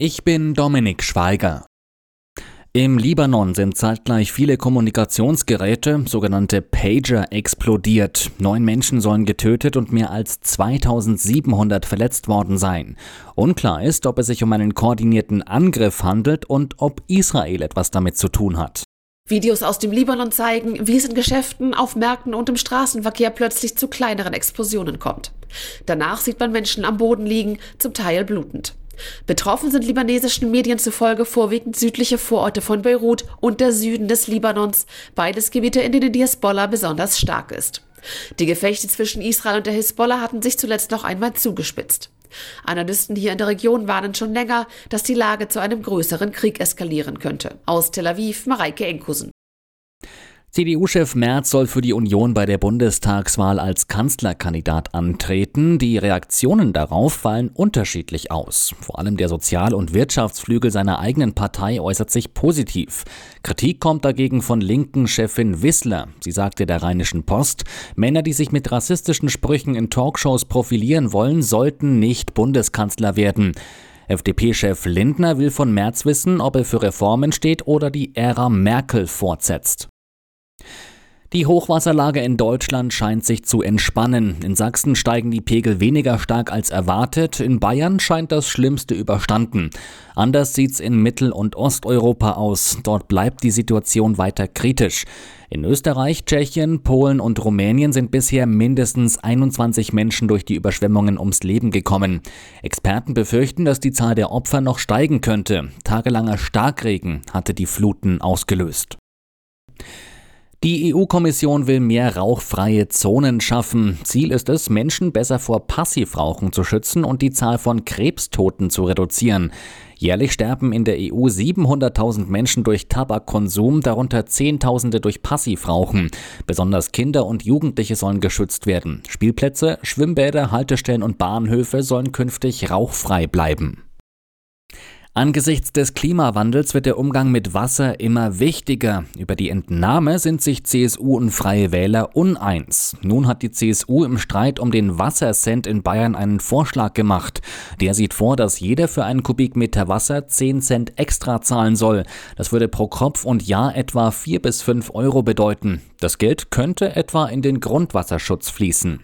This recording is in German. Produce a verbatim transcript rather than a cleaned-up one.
Ich bin Dominik Schweiger. Im Libanon sind zeitgleich viele Kommunikationsgeräte, sogenannte Pager, explodiert. Neun Menschen sollen getötet und mehr als zweitausendsiebenhundert verletzt worden sein. Unklar ist, ob es sich um einen koordinierten Angriff handelt und ob Israel etwas damit zu tun hat. Videos aus dem Libanon zeigen, wie es in Geschäften, auf Märkten und im Straßenverkehr plötzlich zu kleineren Explosionen kommt. Danach sieht man Menschen am Boden liegen, zum Teil blutend. Betroffen sind libanesischen Medien zufolge vorwiegend südliche Vororte von Beirut und der Süden des Libanons, beides Gebiete, in denen die Hisbollah besonders stark ist. Die Gefechte zwischen Israel und der Hisbollah hatten sich zuletzt noch einmal zugespitzt. Analysten hier in der Region warnen schon länger, dass die Lage zu einem größeren Krieg eskalieren könnte. Aus Tel Aviv, Mareike Enkusen. C D U-Chef Merz soll für die Union bei der Bundestagswahl als Kanzlerkandidat antreten. Die Reaktionen darauf fallen unterschiedlich aus. Vor allem der Sozial- und Wirtschaftsflügel seiner eigenen Partei äußert sich positiv. Kritik kommt dagegen von linken Chefin Wissler. Sie sagte der Rheinischen Post, Männer, die sich mit rassistischen Sprüchen in Talkshows profilieren wollen, sollten nicht Bundeskanzler werden. F D P-Chef Lindner will von Merz wissen, ob er für Reformen steht oder die Ära Merkel fortsetzt. Die Hochwasserlage in Deutschland scheint sich zu entspannen. In Sachsen steigen die Pegel weniger stark als erwartet. In Bayern scheint das Schlimmste überstanden. Anders sieht's in Mittel- und Osteuropa aus. Dort bleibt die Situation weiter kritisch. In Österreich, Tschechien, Polen und Rumänien sind bisher mindestens einundzwanzig Menschen durch die Überschwemmungen ums Leben gekommen. Experten befürchten, dass die Zahl der Opfer noch steigen könnte. Tagelanger Starkregen hatte die Fluten ausgelöst. Die E U-Kommission will mehr rauchfreie Zonen schaffen. Ziel ist es, Menschen besser vor Passivrauchen zu schützen und die Zahl von Krebstoten zu reduzieren. Jährlich sterben in der E U siebenhunderttausend Menschen durch Tabakkonsum, darunter Zehntausende durch Passivrauchen. Besonders Kinder und Jugendliche sollen geschützt werden. Spielplätze, Schwimmbäder, Haltestellen und Bahnhöfe sollen künftig rauchfrei bleiben. Angesichts des Klimawandels wird der Umgang mit Wasser immer wichtiger. Über die Entnahme sind sich C S U und Freie Wähler uneins. Nun hat die C S U im Streit um den Wassercent in Bayern einen Vorschlag gemacht. Der sieht vor, dass jeder für einen Kubikmeter Wasser zehn Cent extra zahlen soll. Das würde pro Kopf und Jahr etwa vier bis fünf Euro bedeuten. Das Geld könnte etwa in den Grundwasserschutz fließen.